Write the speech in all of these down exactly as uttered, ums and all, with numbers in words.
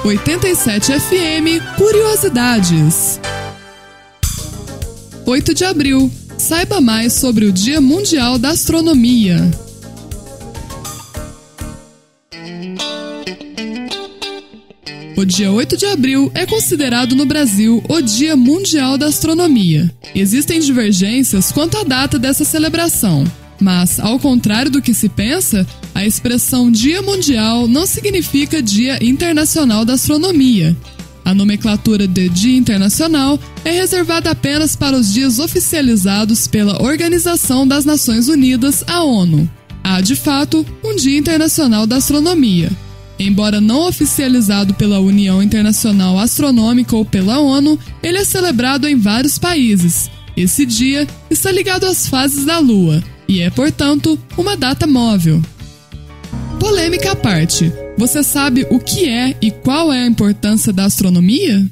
oitenta e sete F M Curiosidades. oito de abril. Saiba mais sobre o Dia Mundial da Astronomia. O dia oito de abril é considerado no Brasil o Dia Mundial da Astronomia. Existem divergências quanto à data dessa celebração, mas, ao contrário do que se pensa, a expressão Dia Mundial não significa Dia Internacional da Astronomia. A nomenclatura de Dia Internacional é reservada apenas para os dias oficializados pela Organização das Nações Unidas, a ONU. Há, de fato, um Dia Internacional da Astronomia. Embora não oficializado pela União Internacional Astronômica ou pela ONU, ele é celebrado em vários países. Esse dia está ligado às fases da Lua e é, portanto, uma data móvel. Polêmica à parte, você sabe o que é e qual é a importância da astronomia?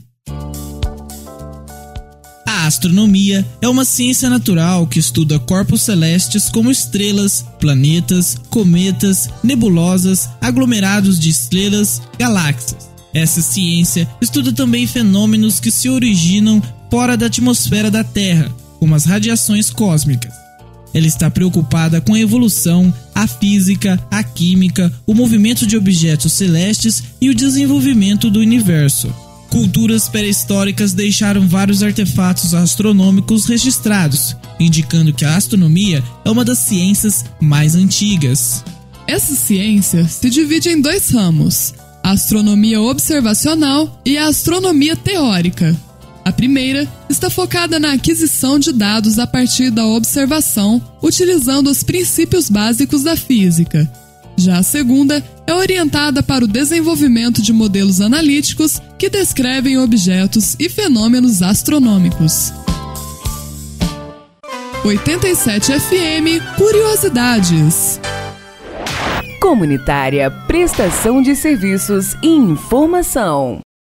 A astronomia é uma ciência natural que estuda corpos celestes como estrelas, planetas, cometas, nebulosas, aglomerados de estrelas, galáxias. Essa ciência estuda também fenômenos que se originam fora da atmosfera da Terra, como as radiações cósmicas. Ela está preocupada com a evolução, a física, a química, o movimento de objetos celestes e o desenvolvimento do universo. Culturas pré-históricas deixaram vários artefatos astronômicos registrados, indicando que a astronomia é uma das ciências mais antigas. Essa ciência se divide em dois ramos, a astronomia observacional e a astronomia teórica. A primeira está focada na aquisição de dados a partir da observação, utilizando os princípios básicos da física. Já a segunda é orientada para o desenvolvimento de modelos analíticos que descrevem objetos e fenômenos astronômicos. oitenta e sete F M Curiosidades. Comunitária, prestação de serviços e informação.